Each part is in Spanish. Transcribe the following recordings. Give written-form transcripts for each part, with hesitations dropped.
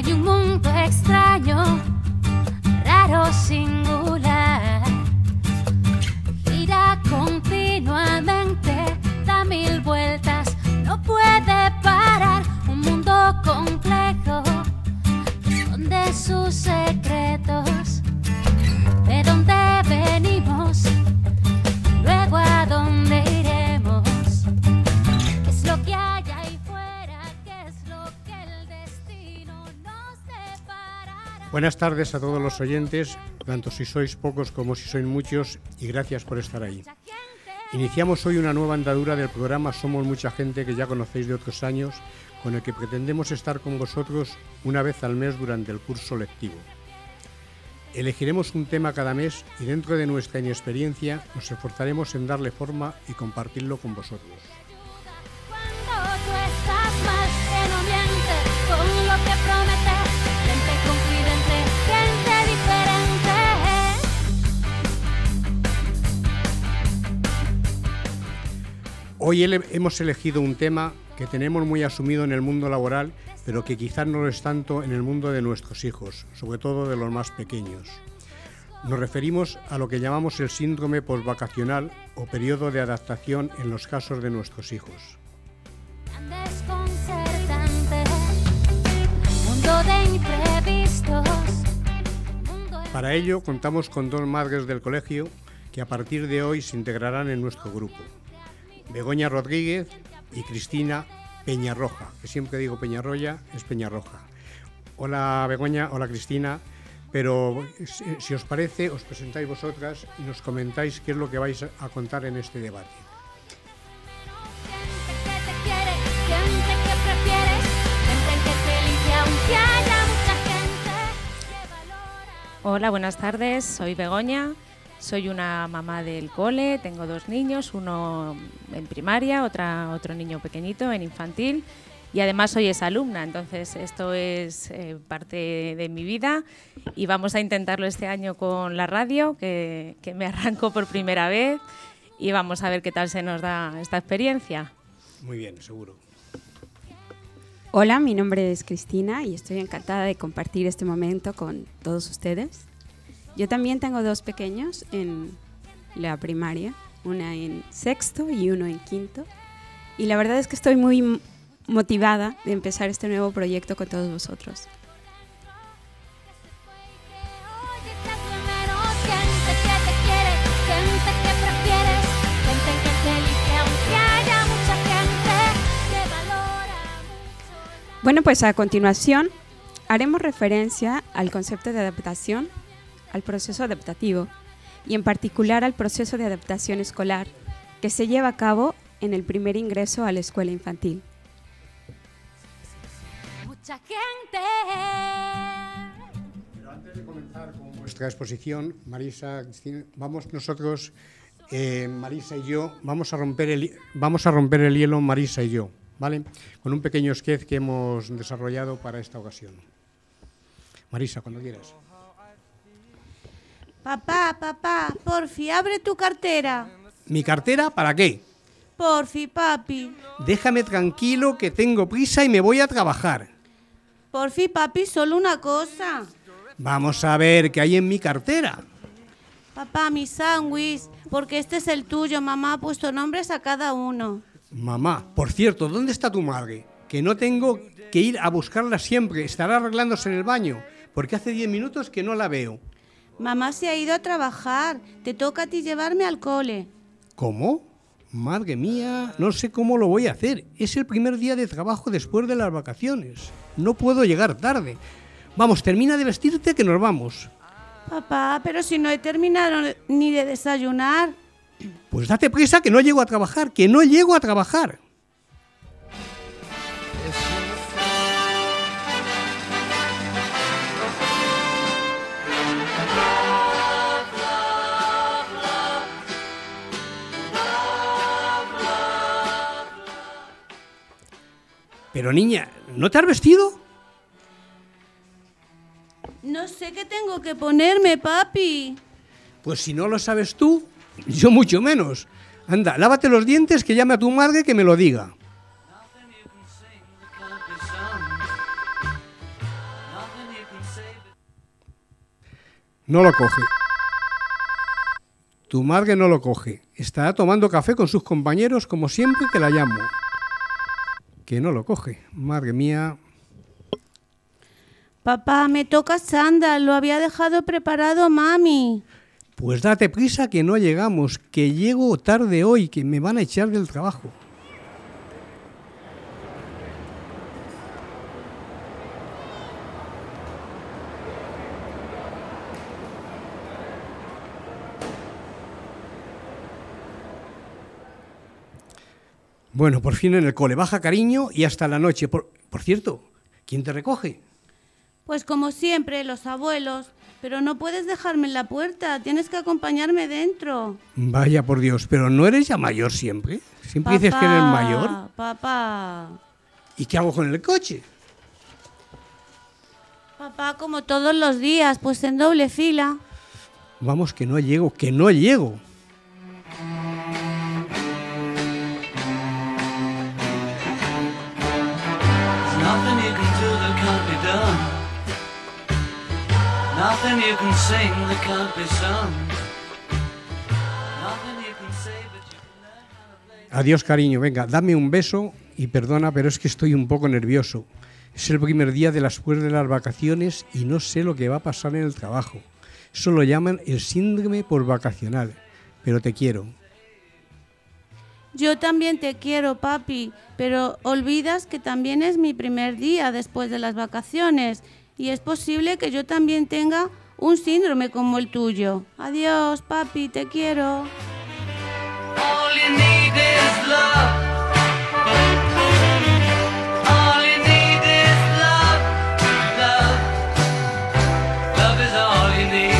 Hay un mundo extraño, raro, singular. Gira continuamente, da mil vueltas, no puede parar. Un mundo complejo, esconde sus secretos. ¿De dónde venimos? Luego a dónde iremos. ¿Qué es lo que hay ahí fuera? ¿Qué es lo que el destino nos deparará? Buenas tardes a todos los oyentes, tanto si sois pocos como si sois muchos, y gracias por estar ahí. Iniciamos hoy una nueva andadura del programa Somos Mucha Gente, que ya conocéis de otros años, con el que pretendemos estar con vosotros una vez al mes durante el curso lectivo. Elegiremos un tema cada mes y dentro de nuestra inexperiencia nos esforzaremos en darle forma y compartirlo con vosotros. Cuando tú estás mal, que no mientes con lo que prometes. Gente confidente, gente diferente. Hoy hemos elegido un tema que tenemos muy asumido en el mundo laboral, pero que quizás no lo es tanto en el mundo de nuestros hijos, sobre todo de los más pequeños. Nos referimos a lo que llamamos el síndrome postvacacional o periodo de adaptación en los casos de nuestros hijos. Tan desconcertante, mundo de imprevistos. Para ello contamos con dos madres del colegio que a partir de hoy se integrarán en nuestro grupo. Begoña Rodríguez y Cristina Peñarroja, que siempre digo Peñarroya, es Peñarroja. Hola Begoña, hola Cristina, pero si os parece, os presentáis vosotras y nos comentáis qué es lo que vais a contar en este debate. Gente que te quiere, gente que prefieres, gente que te elige aunque haya mucha gente que valora. Hola, buenas tardes, soy Begoña. Soy una mamá del cole, tengo dos niños, uno en primaria, otro niño pequeñito en infantil, y además soy exalumna, entonces esto es parte de mi vida y vamos a intentarlo este año con la radio, que me arranco por primera vez, y vamos a ver qué tal se nos da esta experiencia. Muy bien, seguro. Hola, mi nombre es Cristina y estoy encantada de compartir este momento con todos ustedes. Yo también tengo dos pequeños en la primaria, una en sexto y uno en quinto. Y la verdad es que estoy muy motivada de empezar este nuevo proyecto con todos vosotros. Oye, estás primero, gente que te quiere, gente que prefieres, gente que te elige aunque haya mucha gente que valora mucho. Bueno, pues a continuación haremos referencia al concepto de adaptación, al proceso adaptativo y en particular al proceso de adaptación escolar que se lleva a cabo en el primer ingreso a la escuela infantil. Mucha gente. Pero antes de comenzar con vuestra exposición, Marisa, Cristina, vamos nosotros, Marisa y yo, vamos a romper el hielo, Marisa y yo, ¿vale? Con un pequeño sketch que hemos desarrollado para esta ocasión. Marisa, cuando quieras. Papá, porfi, abre tu cartera. ¿Mi cartera para qué? Porfi, papi. Déjame tranquilo que tengo prisa y me voy a trabajar. Porfi, papi, solo una cosa. Vamos a ver qué hay en mi cartera. Papá, mi sándwich, porque este es el tuyo. Mamá ha puesto nombres a cada uno. Mamá, por cierto, ¿dónde está tu madre? Que no tengo que ir a buscarla siempre. Estará arreglándose en el baño, porque hace 10 minutos que no la veo. Mamá se ha ido a trabajar. Te toca a ti llevarme al cole. ¿Cómo? Madre mía, no sé cómo lo voy a hacer. Es el primer día de trabajo después de las vacaciones. No puedo llegar tarde. Vamos, termina de vestirte que nos vamos. Papá, pero si no he terminado ni de desayunar. Pues date prisa que no llego a trabajar, que no llego a trabajar. Pero niña, ¿no te has vestido? No sé qué tengo que ponerme, papi. Pues si no lo sabes tú, yo mucho menos. Anda, lávate los dientes, que llame a tu madre que me lo diga. No lo coge. Tu madre no lo coge. Estará tomando café con sus compañeros como siempre que la llamo. Que no lo coge. Madre mía. Papá, me toca chándal, lo había dejado preparado mami. Pues date prisa que no llegamos, que llego tarde hoy, que me van a echar del trabajo. Bueno, por fin en el cole. Baja, cariño, y hasta la noche. Por cierto, ¿quién te recoge? Pues como siempre, los abuelos. Pero no puedes dejarme en la puerta, tienes que acompañarme dentro. Vaya por Dios, ¿pero no eres ya mayor siempre? ¿Siempre dices que eres mayor? Papá. ¿Y qué hago con el coche? Papá, como todos los días, pues en doble fila. Vamos, que no llego, que no llego. Nothing you can do that can't be done. Nothing you can sing that can't be sung. Nothing you can say but you can learn how to play. Adiós, cariño, venga, dame un beso y perdona, pero es que estoy un poco nervioso. Es el primer día después de las vacaciones y no sé lo que va a pasar en el trabajo. Eso lo llaman el síndrome por vacacional, pero te quiero. Yo también te quiero, papi, pero olvidas que también es mi primer día después de las vacaciones y es posible que yo también tenga un síndrome como el tuyo. Adiós, papi, te quiero. All you need is love. All you need is love. Love. Love is all you need.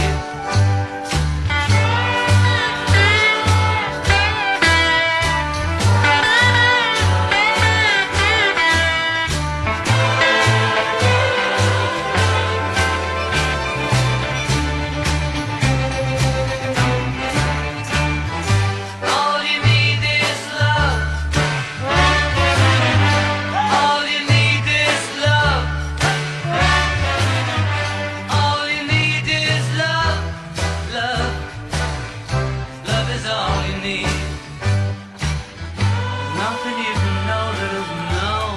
All you need is love. All you need is love. All you need is love. Love. Love is all you need. Nothing you can know that isn't known.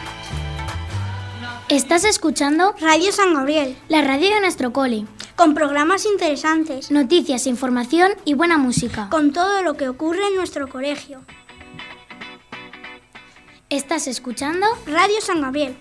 Estás escuchando Radio San Gabriel, la radio de nuestro cole. con programas interesantes, Noticias, información y buena música. con todo lo que ocurre en nuestro colegio. Estás escuchando Radio San Gabriel.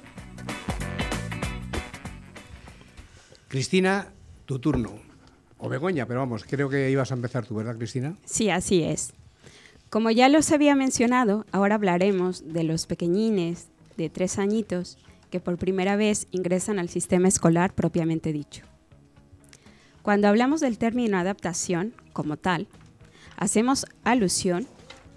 Cristina, tu turno. O Begoña, pero vamos, creo que ibas a empezar tú, ¿verdad, Cristina? Sí, así es. Como ya los había mencionado, ahora hablaremos de los pequeñines de 3 añitos que por primera vez ingresan al sistema escolar propiamente dicho. Cuando hablamos del término adaptación como tal, hacemos alusión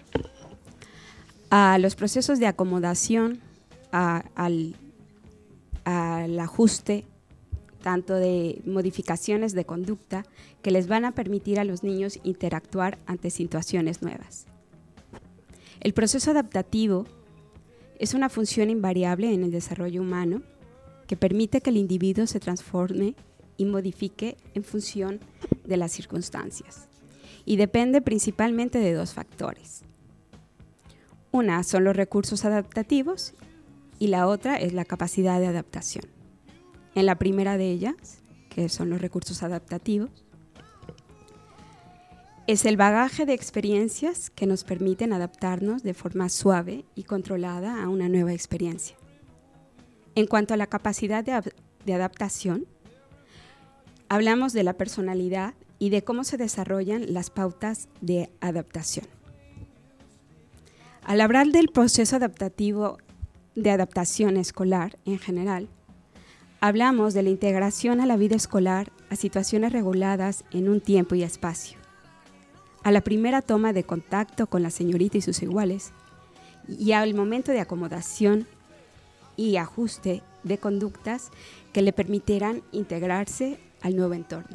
a los procesos de acomodación, al ajuste, tanto de modificaciones de conducta que les van a permitir a los niños interactuar ante situaciones nuevas. El proceso adaptativo es una función invariable en el desarrollo humano que permite que el individuo se transforme y modifique en función de las circunstancias y depende principalmente de 2 factores. Una son los recursos adaptativos y la otra es la capacidad de adaptación. En la primera de ellas, que son los recursos adaptativos, es el bagaje de experiencias que nos permiten adaptarnos de forma suave y controlada a una nueva experiencia. En cuanto a la capacidad de adaptación, hablamos de la personalidad y de cómo se desarrollan las pautas de adaptación. Al hablar del proceso adaptativo de adaptación escolar en general, hablamos de la integración a la vida escolar a situaciones reguladas en un tiempo y espacio, a la primera toma de contacto con la señorita y sus iguales y al momento de acomodación y ajuste de conductas que le permitieran integrarse al nuevo entorno.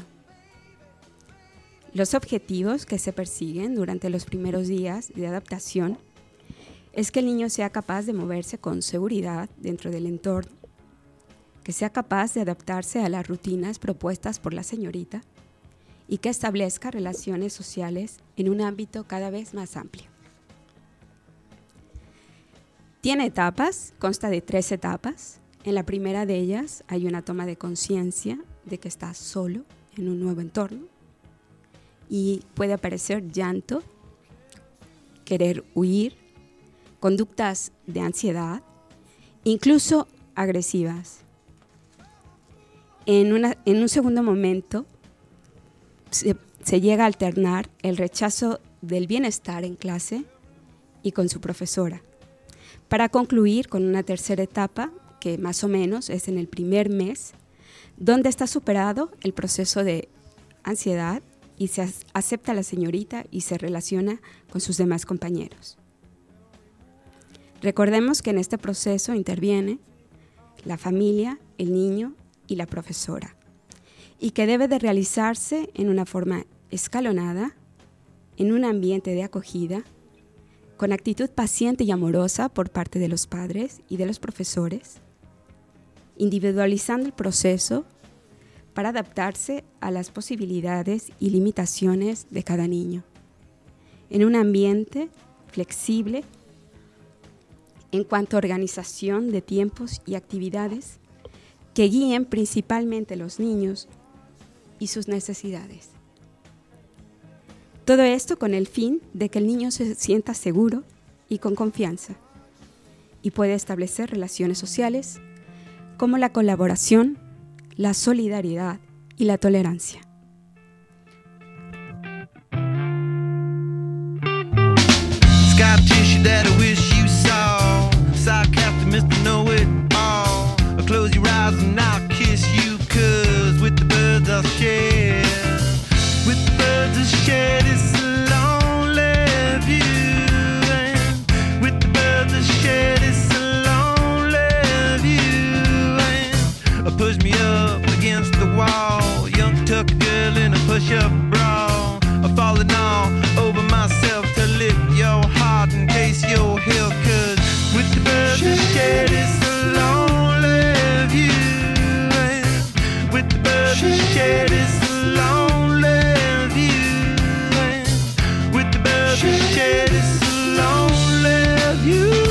Los objetivos que se persiguen durante los primeros días de adaptación es que el niño sea capaz de moverse con seguridad dentro del entorno, que sea capaz de adaptarse a las rutinas propuestas por la señorita, y que establezca relaciones sociales en un ámbito cada vez más amplio. Tiene etapas, consta de 3 etapas. En la primera de ellas hay una toma de conciencia de que está solo en un nuevo entorno y puede aparecer llanto, querer huir, conductas de ansiedad, incluso agresivas. En un segundo momento se llega a alternar el rechazo del bienestar en clase y con su profesora, para concluir con una tercera etapa que más o menos es en el primer mes, donde está superado el proceso de ansiedad y se acepta a la señorita y se relaciona con sus demás compañeros. Recordemos que en este proceso interviene la familia, el niño y la profesora, y que debe de realizarse en una forma escalonada, en un ambiente de acogida, con actitud paciente y amorosa por parte de los padres y de los profesores, individualizando el proceso para adaptarse a las posibilidades y limitaciones de cada niño, en un ambiente flexible en cuanto a organización de tiempos y actividades que guíen principalmente los niños y sus necesidades. Todo esto con el fin de que el niño se sienta seguro y con confianza y pueda establecer relaciones sociales como la colaboración, la solidaridad y la tolerancia. Scar tissue that I wish you saw. Sarcastic Mr. Know-It-All. Close your eyes and I'll kiss you, 'cause with the birds I'll share. With the birds I'll share this lonely view. And with the birds I'll share this lonely view. And push me up against the wall. Young tuck girl in a push-up bra. Falling all over myself to lift your heart and taste your hill. 'Cause with the birds I share this lonely view. And with the birds I share this lonely view. And with the birds I share this lonely view.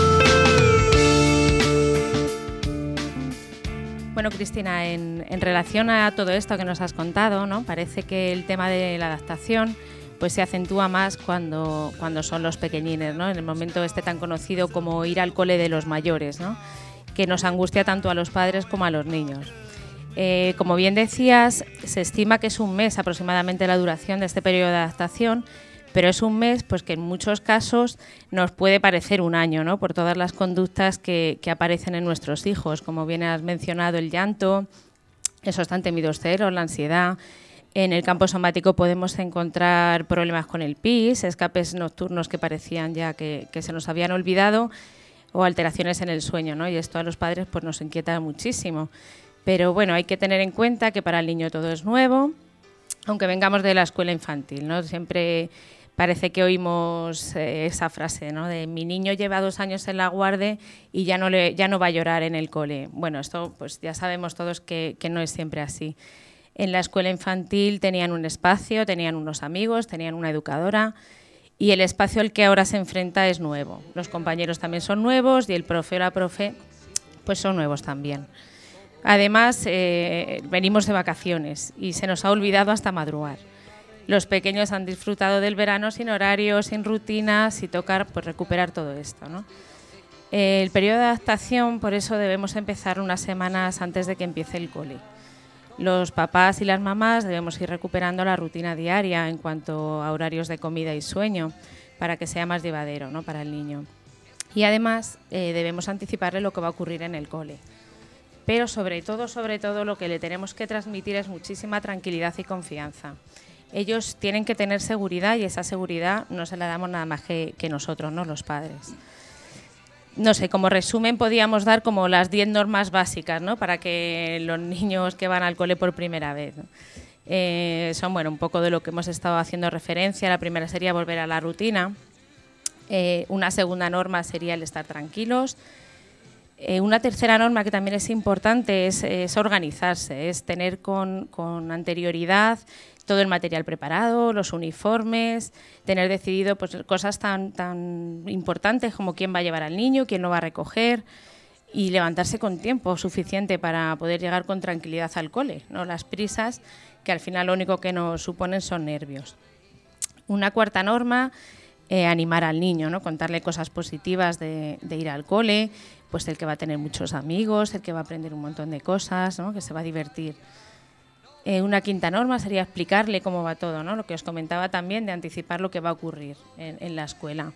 Bueno, Cristina, en relación a todo esto que nos has contado, ¿no? Parece que el tema de la adaptación pues se acentúa más cuando son los pequeñines, ¿no? En el momento este tan conocido como ir al cole de los mayores, ¿no? Que nos angustia tanto a los padres como a los niños. Como bien decías, se estima que es un mes aproximadamente la duración de este periodo de adaptación, pero es un mes pues que en muchos casos nos puede parecer un año, ¿no? Por todas las conductas que aparecen en nuestros hijos, como bien has mencionado, el llanto, esos tan temidos celos, la ansiedad. En el campo somático podemos encontrar problemas con el pis, escapes nocturnos que parecían ya que se nos habían olvidado, o alteraciones en el sueño, ¿no? Y esto a los padres pues nos inquieta muchísimo. Pero bueno, hay que tener en cuenta que para el niño todo es nuevo, aunque vengamos de la escuela infantil, ¿no? Siempre parece que oímos esa frase, ¿no? De mi niño lleva 2 años en la guardia y ya no va a llorar en el cole. Bueno, esto pues ya sabemos todos que no es siempre así. En la escuela infantil tenían un espacio, tenían unos amigos, tenían una educadora, y el espacio al que ahora se enfrenta es nuevo. Los compañeros también son nuevos y el profe o la profe pues son nuevos también. Además, venimos de vacaciones y se nos ha olvidado hasta madrugar. Los pequeños han disfrutado del verano sin horarios, sin rutinas, y tocar pues recuperar todo esto, ¿no? El periodo de adaptación, por eso debemos empezar unas semanas antes de que empiece el cole. Los papás y las mamás debemos ir recuperando la rutina diaria en cuanto a horarios de comida y sueño para que sea más llevadero, ¿no? Para el niño. Y además debemos anticiparle lo que va a ocurrir en el cole. Pero sobre todo lo que le tenemos que transmitir es muchísima tranquilidad y confianza. Ellos tienen que tener seguridad y esa seguridad no se la damos nada más que nosotros, ¿no? Los padres. No sé, como resumen podíamos dar como las 10 normas básicas, ¿no? Para que los niños que van al cole por primera vez, ¿no? Son bueno, un poco de lo que hemos estado haciendo referencia. La primera sería volver a la rutina. Una segunda norma sería el estar tranquilos. Una tercera norma que también es importante es organizarse, es tener con anterioridad todo el material preparado, los uniformes, tener decidido pues, cosas tan importantes como quién va a llevar al niño, quién lo va a recoger, y levantarse con tiempo suficiente para poder llegar con tranquilidad al cole, no las prisas, que al final lo único que nos suponen son nervios. Una cuarta norma, animar al niño, ¿no? Contarle cosas positivas de ir al cole, pues el que va a tener muchos amigos, el que va a aprender un montón de cosas, ¿no? Que se va a divertir. Una quinta norma sería explicarle cómo va todo, ¿no? Lo que os comentaba también de anticipar lo que va a ocurrir en la escuela.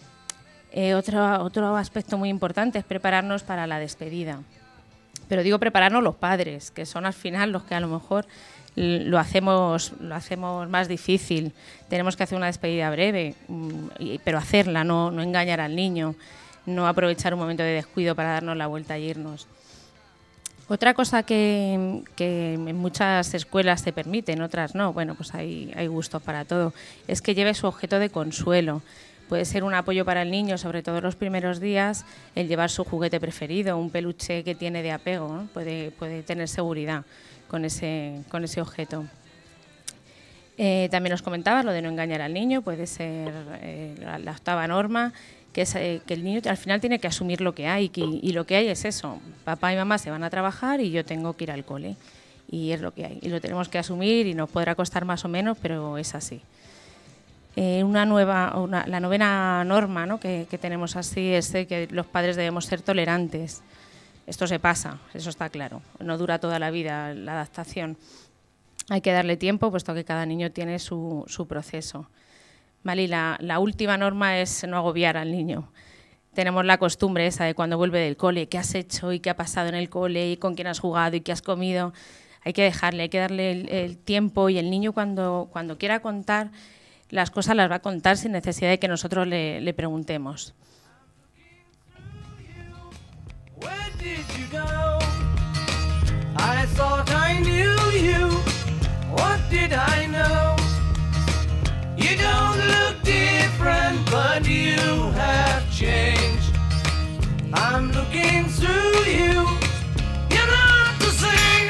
Otro aspecto muy importante es prepararnos para la despedida. Pero digo prepararnos los padres, que son al final los que a lo mejor lo hacemos más difícil. Tenemos que hacer una despedida breve, pero hacerla, no engañar al niño, no aprovechar un momento de descuido para darnos la vuelta e irnos. Otra cosa que en muchas escuelas se permite, en otras no, bueno, pues hay gustos para todo, es que lleve su objeto de consuelo. Puede ser un apoyo para el niño, sobre todo en los primeros días, el llevar su juguete preferido, un peluche que tiene de apego, ¿no? Puede tener seguridad con ese objeto. También os comentaba lo de no engañar al niño, puede ser la octava norma, que es que el niño al final tiene que asumir lo que hay, y lo que hay es eso, papá y mamá se van a trabajar y yo tengo que ir al cole, y es lo que hay, y lo tenemos que asumir y nos podrá costar más o menos, pero es así. La novena norma, ¿no? que tenemos así es que los padres debemos ser tolerantes. Esto se pasa, eso está claro, no dura toda la vida la adaptación. Hay que darle tiempo, puesto que cada niño tiene su proceso. Vale, y la última norma es no agobiar al niño. Tenemos la costumbre esa de cuando vuelve del cole, qué has hecho y qué ha pasado en el cole y con quién has jugado y qué has comido. Hay que darle el tiempo, y el niño cuando quiera contar las cosas las va a contar sin necesidad de que nosotros le preguntemos. Where did you go? I thought I knew you. What did I know? You don't look different, but you have changed. I'm looking through you. You're not the same.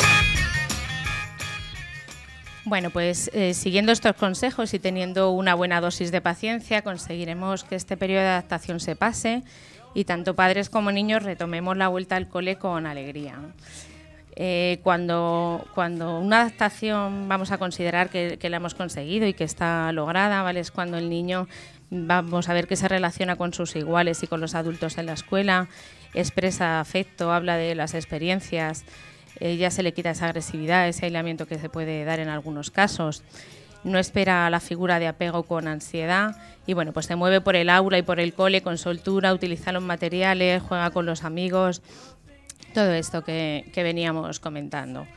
Bueno, pues siguiendo estos consejos y teniendo una buena dosis de paciencia, conseguiremos que este periodo de adaptación se pase y tanto padres como niños retomemos la vuelta al cole con alegría. Cuando una adaptación vamos a considerar que la hemos conseguido y que está lograda, ¿vale? Es cuando el niño vamos a ver que se relaciona con sus iguales y con los adultos en la escuela, expresa afecto, habla de las experiencias, ya se le quita esa agresividad, ese aislamiento que se puede dar en algunos casos. No espera la figura de apego con ansiedad y bueno, pues se mueve por el aula y por el cole con soltura, utiliza los materiales, juega con los amigos, todo esto que veníamos comentando.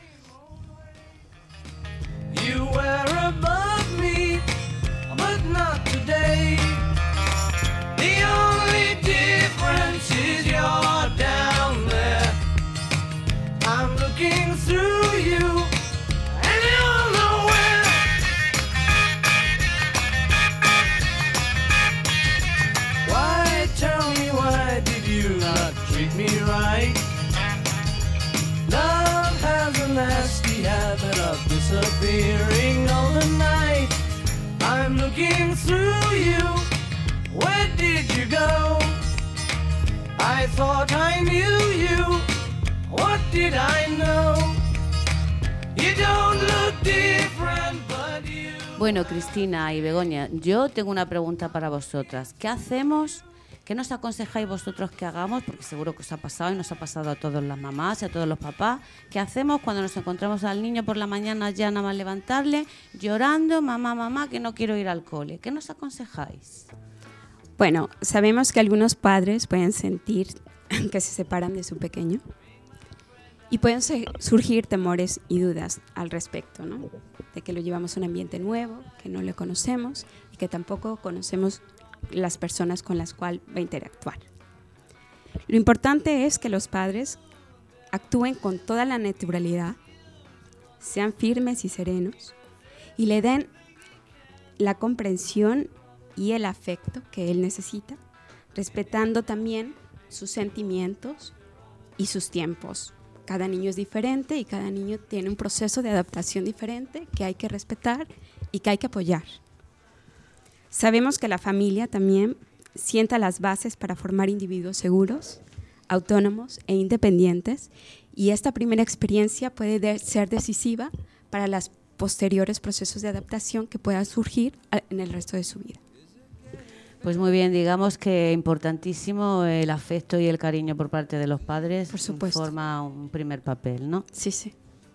You were above me, but not today. The only difference is you're down there. I'm looking through you, and you're nowhere. Why, tell me, why did you not treat me right? Love has a nasty habit of disappearing overnight. I'm looking through you. Where did you go? I thought I knew you. What did I know? You don't look different, but you... Bueno, Cristina y Begoña, yo tengo una pregunta para vosotras. ¿Qué hacemos? ¿Qué nos aconsejáis vosotros que hagamos? Porque seguro que os ha pasado y nos ha pasado a todas las mamás y a todos los papás. ¿Qué hacemos cuando nos encontramos al niño por la mañana ya nada más levantarle, llorando, mamá, mamá, que no quiero ir al cole? ¿Qué nos aconsejáis? Bueno, sabemos que algunos padres pueden sentir que se separan de su pequeño y pueden surgir temores y dudas al respecto, ¿no? De que lo llevamos a un ambiente nuevo, que no le conocemos y que tampoco conocemos las personas con las cuales va a interactuar. Lo importante es que los padres actúen con toda la naturalidad, sean firmes y serenos y le den la comprensión y el afecto que él necesita, respetando también sus sentimientos y sus tiempos. Cada niño es diferente y cada niño tiene un proceso de adaptación diferente que hay que respetar y que hay que apoyar. Sabemos que la familia también sienta las bases para formar individuos seguros, autónomos e independientes, y esta primera experiencia puede ser decisiva para los posteriores procesos de adaptación que puedan surgir en el resto de su vida. Pues muy bien, digamos que importantísimo el afecto y el cariño por parte de los padres. Por supuesto. Forma un primer papel, ¿no? Sí, sí.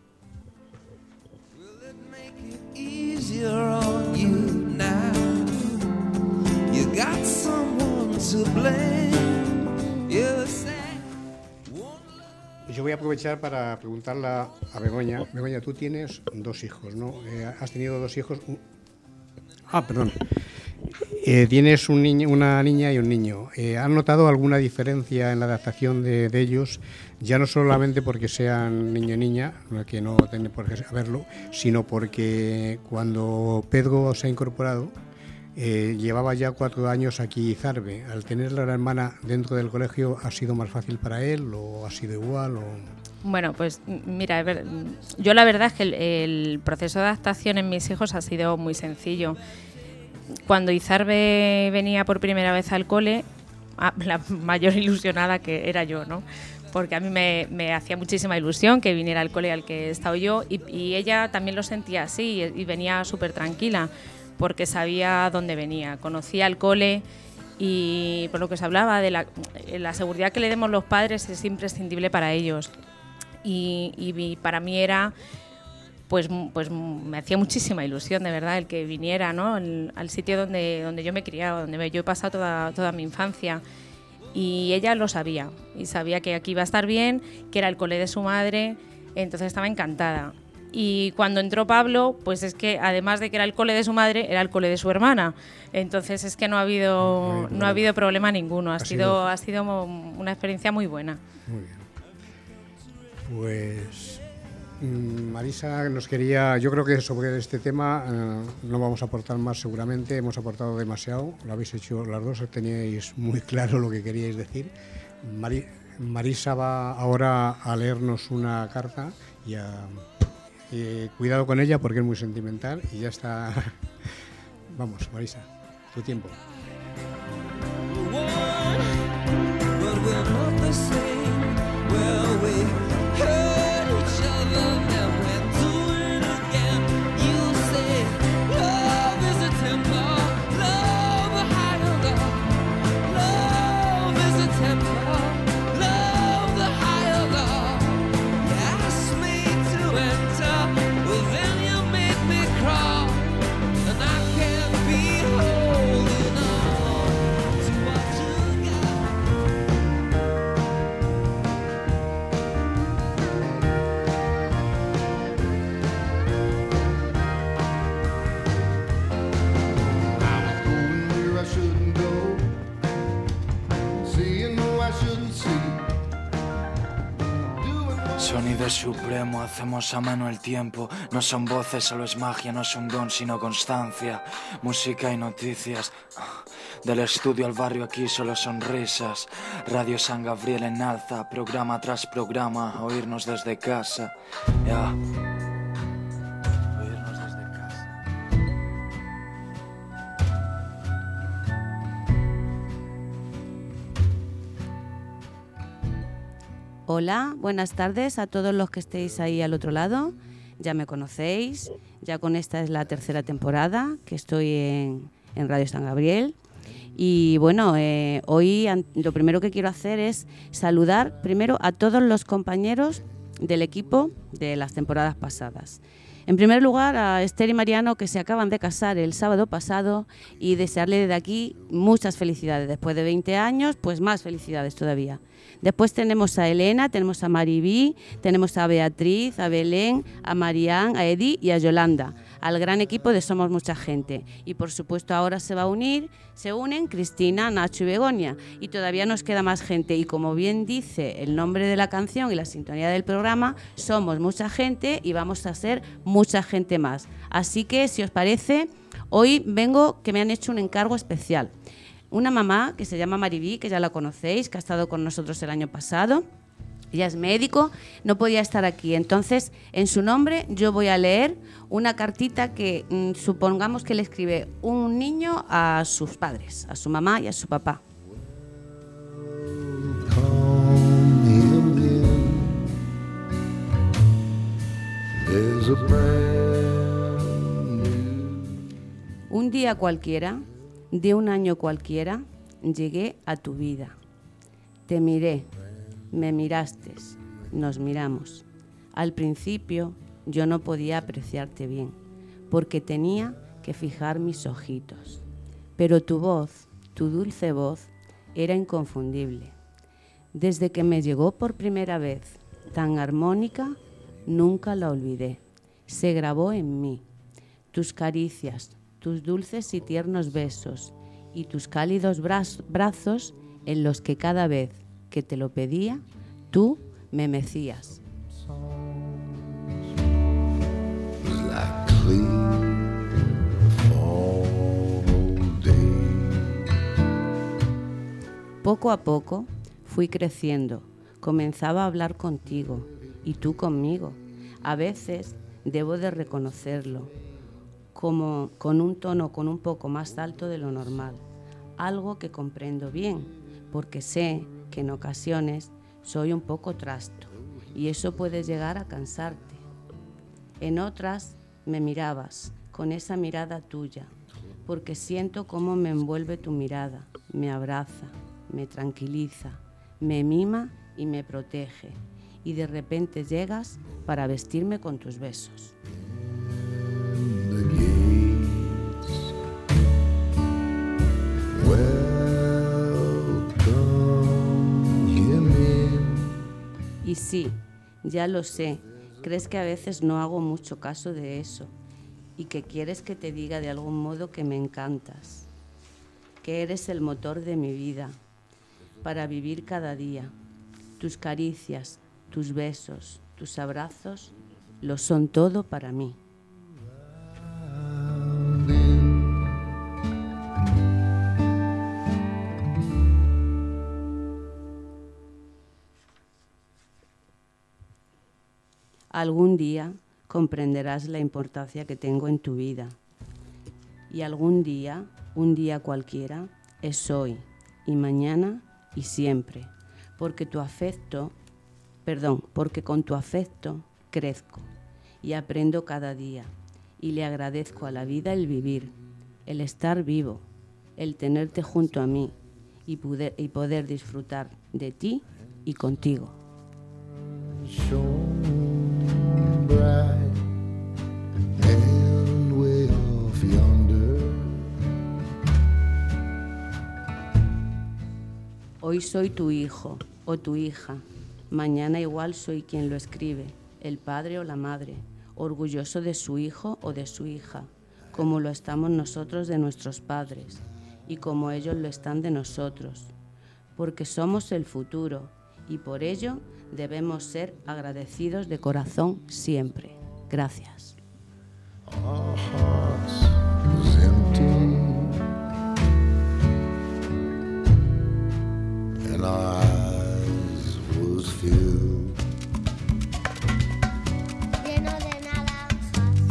Easier on you now. You got someone to blame. You say. Yo voy a aprovechar para preguntarle a Begoña. Begoña, tú tienes 2 hijos, ¿no? Has tenido 2 hijos. Perdón. Tienes una niña y un niño. ¿Has notado alguna diferencia en la adaptación de ellos? Ya no solamente porque sean niño y niña, que no tienen por qué saberlo, sino porque cuando Pedro se ha incorporado, llevaba ya 4 años aquí Izarbe. Al tener a la hermana dentro del colegio, ¿ha sido más fácil para él o ha sido igual? Bueno, pues mira, yo la verdad es que el proceso de adaptación en mis hijos ha sido muy sencillo. Cuando Izarbe venía por primera vez al cole, la mayor ilusionada que era yo, ¿no? Porque a mí me hacía muchísima ilusión que viniera al cole al que he estado yo, y ella también lo sentía así y venía súper tranquila porque sabía dónde venía, conocía el cole, y por lo que se hablaba de la seguridad que le demos los padres es imprescindible para ellos, y para mí era... Pues me hacía muchísima ilusión, de verdad, el que viniera, ¿no? al sitio donde yo me he criado, donde yo he pasado toda mi infancia. Y ella lo sabía, y sabía que aquí iba a estar bien, que era el cole de su madre, entonces estaba encantada. Y cuando entró Pablo, pues es que además de que era el cole de su madre, era el cole de su hermana. Entonces es que no ha habido problema ninguno, ha sido una experiencia muy buena. Muy bien. Pues... Marisa nos quería, yo creo que sobre este tema no vamos a aportar más seguramente, hemos aportado demasiado, lo habéis hecho las dos, teníais muy claro lo que queríais decir. Marisa va ahora a leernos una carta y cuidado con ella porque es muy sentimental y ya está. Vamos, Marisa, tu tiempo. Sonido supremo, hacemos ameno el tiempo. No son voces, solo es magia, no es un don, sino constancia. Música y noticias. Del estudio al barrio aquí solo sonrisas. Radio San Gabriel en alza, programa tras programa. Oírnos desde casa. Ya. Oírnos desde casa. Hola, buenas tardes a todos los que estéis ahí al otro lado. Ya me conocéis, ya con esta es la 3ª temporada que estoy en Radio San Gabriel. Y bueno, hoy lo primero que quiero hacer es saludar primero a todos los compañeros del equipo de las temporadas pasadas. En primer lugar, a Esther y Mariano, que se acaban de casar el sábado pasado, y desearle desde aquí muchas felicidades. Después de 20 años, pues más felicidades todavía. Después tenemos a Elena, tenemos a Maribí, tenemos a Beatriz, a Belén, a Marián, a Edi y a Yolanda, al gran equipo de Somos Mucha Gente. Y por supuesto ahora se unen Cristina, Nacho y Begoña. Y todavía nos queda más gente. Y como bien dice el nombre de la canción y la sintonía del programa, somos mucha gente y vamos a ser mucha gente más. Así que, si os parece, hoy vengo que me han hecho un encargo especial. Una mamá que se llama Maribí, que ya la conocéis, que ha estado con nosotros el año pasado. Ella es médico, no podía estar aquí. Entonces, en su nombre, yo voy a leer una cartita que supongamos que le escribe un niño a sus padres, a su mamá y a su papá. Un día cualquiera, de un año cualquiera, llegué a tu vida. Te miré, me miraste, nos miramos. Al principio yo no podía apreciarte bien, porque tenía que fijar mis ojitos. Pero tu voz, tu dulce voz, era inconfundible. Desde que me llegó por primera vez, tan armónica, nunca la olvidé. Se grabó en mí. Tus caricias, tus dulces y tiernos besos y tus cálidos brazos en los que cada vez que te lo pedía, tú me mecías. Poco a poco fui creciendo, comenzaba a hablar contigo y tú conmigo. A veces debo de reconocerlo, como con un tono con un poco más alto de lo normal, algo que comprendo bien, porque sé que en ocasiones soy un poco trasto y eso puede llegar a cansarte. En otras me mirabas con esa mirada tuya, porque siento cómo me envuelve tu mirada, me abraza, me tranquiliza, me mima y me protege, y de repente llegas para vestirme con tus besos. Y sí, ya lo sé, crees que a veces no hago mucho caso de eso y que quieres que te diga de algún modo que me encantas, que eres el motor de mi vida para vivir cada día. Tus caricias, tus besos, tus abrazos, lo son todo para mí. Algún día comprenderás la importancia que tengo en tu vida. Y algún día, un día cualquiera, es hoy, y mañana, y siempre. Porque con tu afecto crezco y aprendo cada día. Y le agradezco a la vida el vivir, el estar vivo, el tenerte junto a mí y poder disfrutar de ti y contigo. Hoy soy tu hijo o tu hija, mañana igual soy quien lo escribe, el padre o la madre, orgulloso de su hijo o de su hija, como lo estamos nosotros de nuestros padres y como ellos lo están de nosotros, porque somos el futuro y por ello debemos ser agradecidos de corazón siempre. Gracias. Our hearts was empty and our eyes was filled. Lleno de naranjas.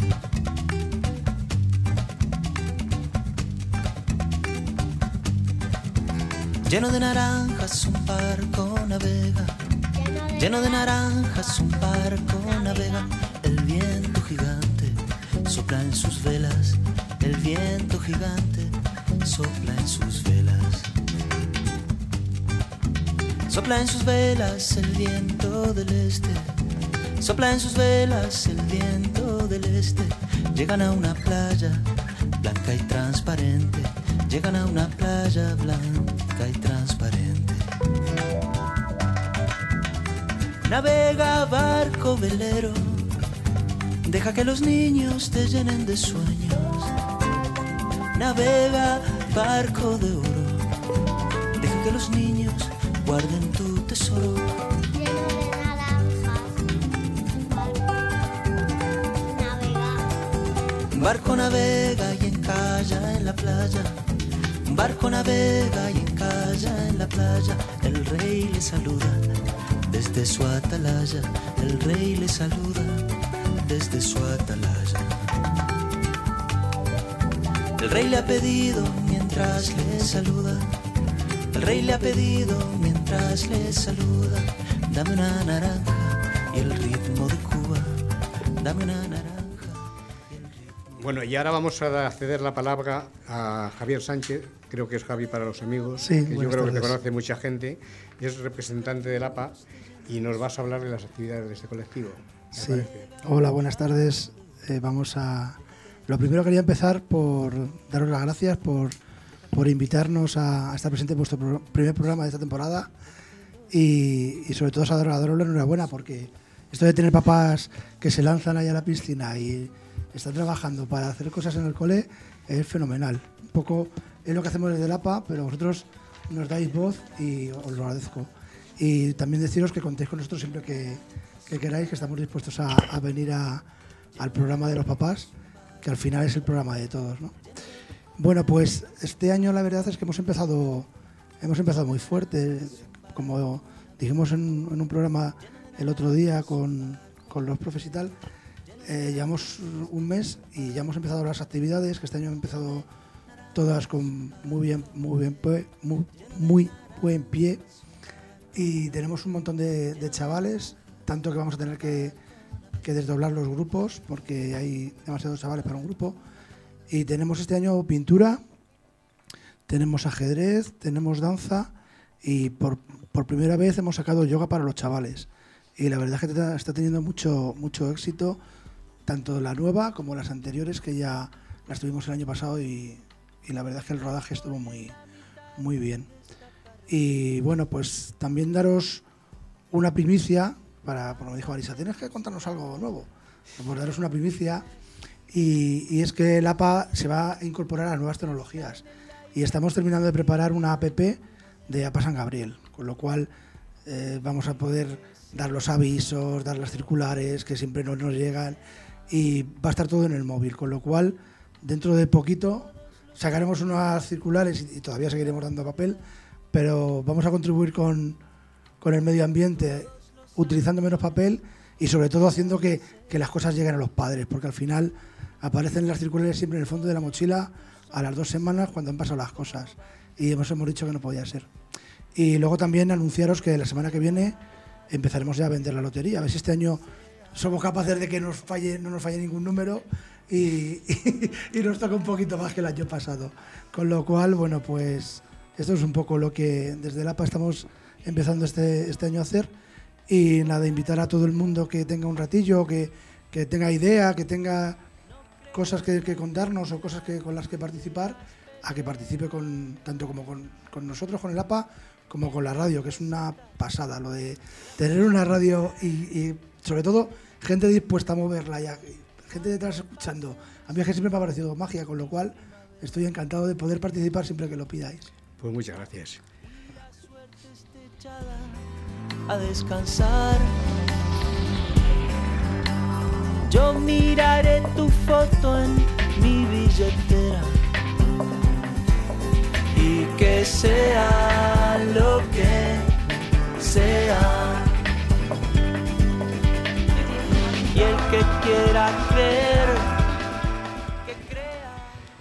Lleno de naranjas un barco navega. Lleno de naranjas un barco navega. El viento gigante sopla en sus velas. El viento gigante sopla en sus velas. Sopla en sus velas el viento del este. Sopla en sus velas el viento del este. Llegan a una playa blanca y transparente. Llegan a una playa blanca y transparente. Navega barco velero, deja que los niños te llenen de sueños. Navega barco de oro, deja que los niños guarden tu tesoro. Lleno de naranjas. Navega. Barco navega y encalla en la playa. Barco navega y encalla en la playa. El rey le saluda desde Desde su atalaya, el rey le saluda, desde su atalaya. El rey le ha pedido mientras le saluda, el rey le ha pedido mientras le saluda, dame una naranja y el ritmo de Cuba, dame una naranja. Bueno, y ahora vamos a ceder la palabra a Javier Sánchez, creo que es Javi para los amigos, sí, que yo creo que te conoce mucha gente, es representante del APA y nos vas a hablar de las actividades de este colectivo. Sí, hola, buenas tardes. Lo primero quería empezar por daros las gracias por invitarnos a estar presente en vuestro primer programa de esta temporada y sobre todo a daros la enhorabuena, porque esto de tener papás que se lanzan ahí a la piscina y están trabajando para hacer cosas en el cole es fenomenal. Un poco es lo que hacemos desde el APA, pero vosotros nos dais voz y os lo agradezco. Y también deciros que contéis con nosotros siempre que queráis, que estamos dispuestos a venir al programa de los papás, que al final es el programa de todos, ¿no? Bueno, pues este año la verdad es que hemos empezado muy fuerte, como dijimos en un programa el otro día con los profes y tal. Llevamos un mes y ya hemos empezado las actividades, que este año han empezado todas con muy buen pie, y tenemos un montón de chavales, tanto que vamos a tener que desdoblar los grupos porque hay demasiados chavales para un grupo. Y tenemos este año pintura, tenemos ajedrez, tenemos danza y por primera vez hemos sacado yoga para los chavales. Y la verdad es que está teniendo mucho éxito, tanto la nueva como las anteriores, que ya las tuvimos el año pasado, y la verdad es que el rodaje estuvo muy bien. Y bueno, pues también daros una primicia, como me dijo Marisa, tienes que contarnos algo nuevo. Pues daros una primicia, y es que el APA se va a incorporar a nuevas tecnologías. Y estamos terminando de preparar una app de APA San Gabriel, con lo cual vamos a poder dar los avisos, dar las circulares que siempre no nos llegan, y va a estar todo en el móvil, con lo cual dentro de poquito sacaremos unas circulares y todavía seguiremos dando papel, pero vamos a contribuir con el medio ambiente utilizando menos papel y sobre todo haciendo que las cosas lleguen a los padres, porque al final aparecen las circulares siempre en el fondo de la mochila a las 2 semanas cuando han pasado las cosas, y hemos dicho que no podía ser. Y luego también anunciaros que la semana que viene empezaremos ya a vender la lotería, a ver si este año somos capaces de que no nos falle ningún número y nos toca un poquito más que el año pasado. Con lo cual, bueno, pues esto es un poco lo que desde el APA estamos empezando este año a hacer. Y nada, invitar a todo el mundo que tenga un ratillo, que tenga idea, que tenga cosas que contarnos o cosas con las que participar, a que participe tanto como con nosotros, con el APA, como con la radio, que es una pasada lo de tener una radio y sobre todo gente dispuesta a moverla, ya gente detrás escuchando. A mí es que siempre me ha parecido magia, con lo cual estoy encantado de poder participar siempre que lo pidáis. Pues muchas gracias. A descansar, yo miraré tu foto en mi billetera, y que sea lo que sea, y el que quiera creer, que crea.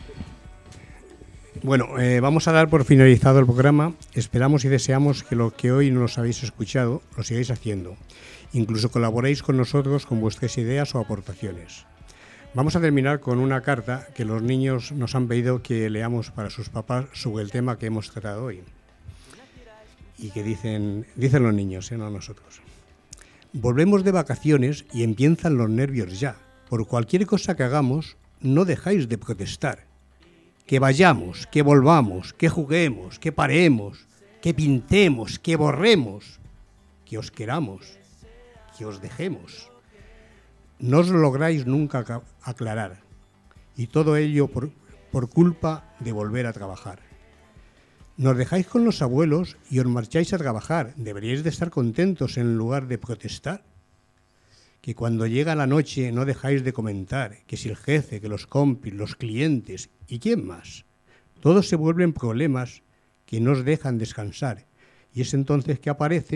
Bueno, vamos a dar por finalizado el programa. Esperamos y deseamos que lo que hoy no os habéis escuchado lo sigáis haciendo. Incluso colaboréis con nosotros con vuestras ideas o aportaciones. Vamos a terminar con una carta que los niños nos han pedido que leamos para sus papás sobre el tema que hemos tratado hoy. Y que dicen los niños, no nosotros. Volvemos de vacaciones y empiezan los nervios ya. Por cualquier cosa que hagamos, no dejáis de protestar. Que vayamos, que volvamos, que juguemos, que paremos, que pintemos, que borremos, que os queramos, que os dejemos. No os lográis nunca aclarar, y todo ello por culpa de volver a trabajar. Nos dejáis con los abuelos y os marcháis a trabajar. Deberíais de estar contentos en lugar de protestar. Que cuando llega la noche no dejáis de comentar, que si el jefe, que los compis, los clientes y quién más. Todos se vuelven problemas que no os dejan descansar, y es entonces que aparece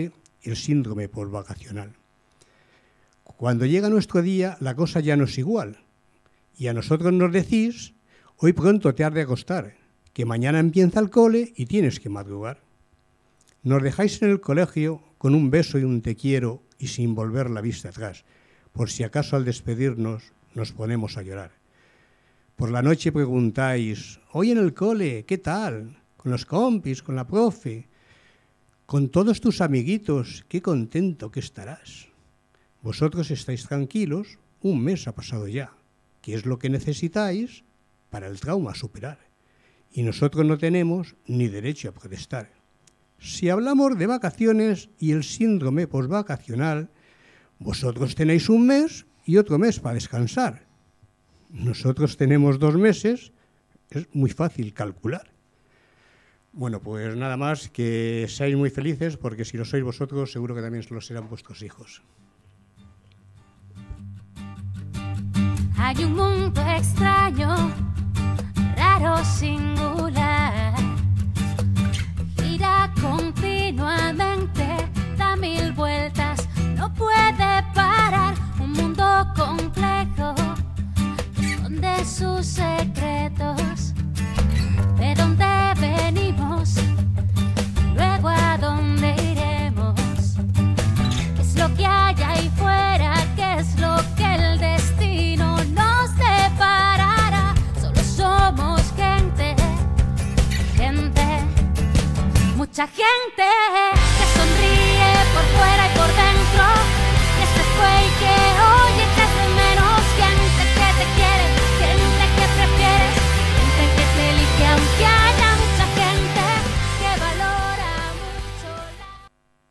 el síndrome postvacacional. Cuando llega nuestro día, la cosa ya no es igual. Y a nosotros nos decís, hoy pronto te has de acostar, que mañana empieza el cole y tienes que madrugar. Nos dejáis en el colegio con un beso y un te quiero y sin volver la vista atrás, por si acaso al despedirnos nos ponemos a llorar. Por la noche preguntáis, hoy en el cole, ¿qué tal? Con los compis, con la profe, con todos tus amiguitos, qué contento que estarás. Vosotros estáis tranquilos, un mes ha pasado ya, que es lo que necesitáis para el trauma superar. Y nosotros no tenemos ni derecho a protestar. Si hablamos de vacaciones y el síndrome postvacacional, vosotros tenéis un mes y otro mes para descansar. Nosotros tenemos 2 meses, es muy fácil calcular. Bueno, pues nada más, que seáis muy felices, porque si lo sois vosotros, seguro que también lo serán vuestros hijos. Hay un mundo extraño, raro, singular. Gira continuamente, da 1000 vueltas, no puede parar. Un mundo complejo que esconde sus secretos. ¿De dónde venimos? Luego a dónde iremos. ¿Qué es lo que hay ahí fuera? ¿Qué es lo que el destino nos deparará? Solo somos gente, mucha gente que sonríe por fuera y por dentro, que se fue y que